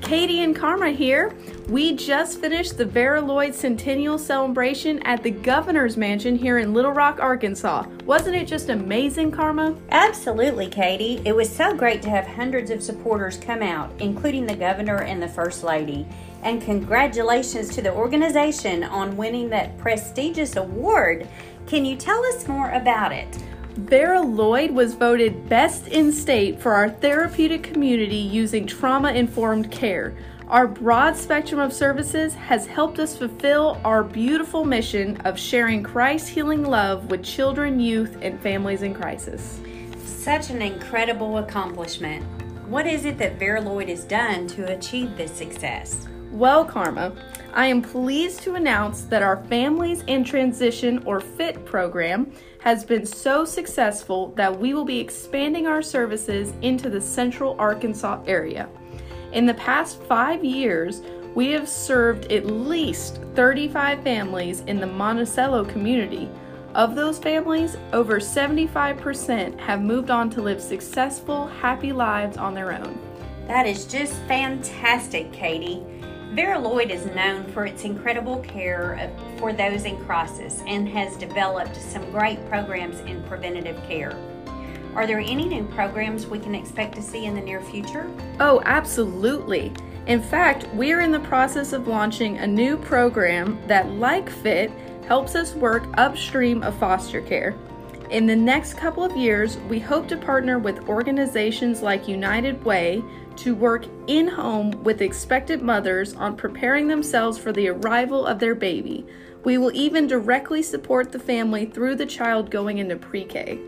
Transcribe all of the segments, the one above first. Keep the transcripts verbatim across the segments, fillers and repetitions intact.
Katie and Karma here. We just finished the Vera Lloyd Centennial Celebration at the Governor's Mansion here in Little Rock, Arkansas. Wasn't it just amazing, Karma? Absolutely, Katie. It was so great to have hundreds of supporters come out, including the Governor and the First Lady. And congratulations to the organization on winning that prestigious award. Can you tell us more about it? Vera Lloyd was voted Best in State for our therapeutic community using trauma-informed care. Our broad spectrum of services has helped us fulfill our beautiful mission of sharing Christ's healing love with children, youth, and families in crisis. Such an incredible accomplishment. What is it that Vera Lloyd has done to achieve this success? Well, Karma, I am pleased to announce that our Families in Transition or FIT program has been so successful that we will be expanding our services into the Central Arkansas area. In the past five years, we have served at least thirty-five families in the Monticello community. Of those families, over seventy-five percent have moved on to live successful, happy lives on their own. That is just fantastic, Katie. Vera Lloyd is known for its incredible care for those in crisis and has developed some great programs in preventative care. Are there any new programs we can expect to see in the near future? Oh, absolutely. In fact, we are in the process of launching a new program that, like FIT, helps us work upstream of foster care. In the next couple of years, we hope to partner with organizations like United Way to work in-home with expectant mothers on preparing themselves for the arrival of their baby. We will even directly support the family through the child going into pre-K.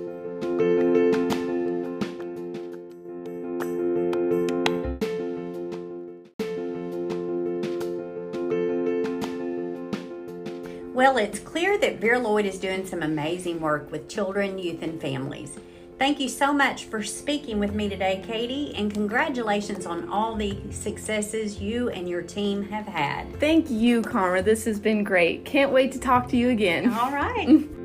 Well, it's clear that Vera Lloyd is doing some amazing work with children, youth, and families. Thank you so much for speaking with me today, Katie, and congratulations on all the successes you and your team have had. Thank you, Karma. This has been great. Can't wait to talk to you again. All right.